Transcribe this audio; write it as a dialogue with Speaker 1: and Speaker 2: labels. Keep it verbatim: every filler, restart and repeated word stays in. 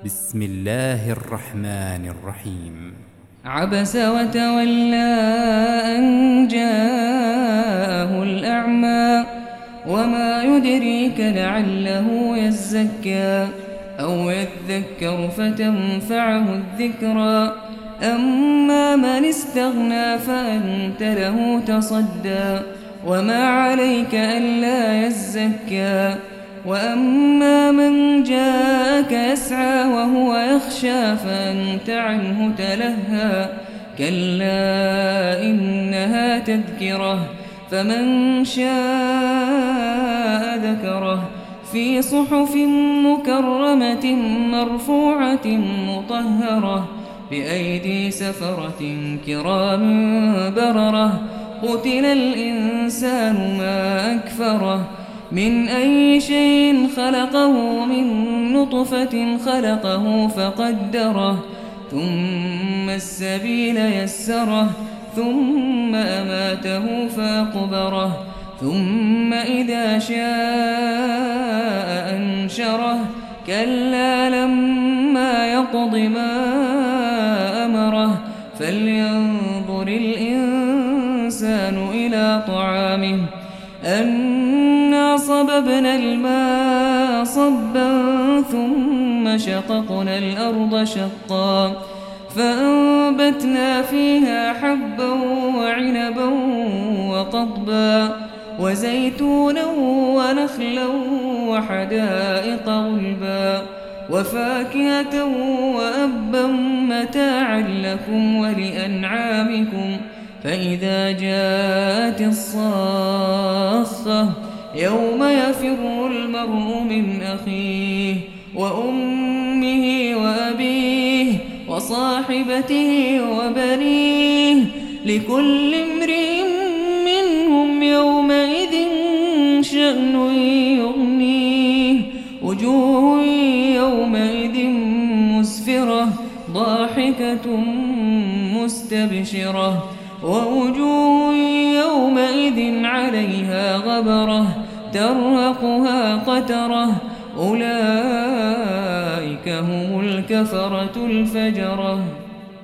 Speaker 1: بسم الله الرحمن الرحيم.
Speaker 2: عبس وتولى أن جاءه الأعمى وما يدريك لعله يزكى أو يذكر فتنفعه الذكرى أما من استغنى فأنت له تصدى وما عليك ألا يزكى وأما من جاءك يسعى وهو يخشى فأنت عنه تلهى كلا إنها تذكرة فمن شاء ذكره في صحف مكرمة مرفوعة مطهرة بأيدي سفرة كرام بررة قتل الإنسان ما أكفره من أي شيء خلقه من نطفة خلقه فقدره ثم السبيل يسره ثم أماته فأقبره ثم إذا شاء أنشره كلا لما يقض ما أمره فلينظر الإنسان إلى طعامه أنا صببنا الماء صبا ثم شققنا الأرض شقا فأنبتنا فيها حبا وعنبا وقضبا وزيتونا ونخلا وحدائق غلبا وفاكهة وأبا متاعا لكم ولأنعامكم فإذا جاءت الصاخة يوم يفر المرء من أخيه وأمه وأبيه وصاحبته وبنيه لكل امرئ منهم يومئذ شأن يغنيه وجوه يومئذ مسفرة ضاحكة مستبشرة ووجوه يومئذ عليها غبرة ترهقها قترة أولئك هم الكفرة الفجرة.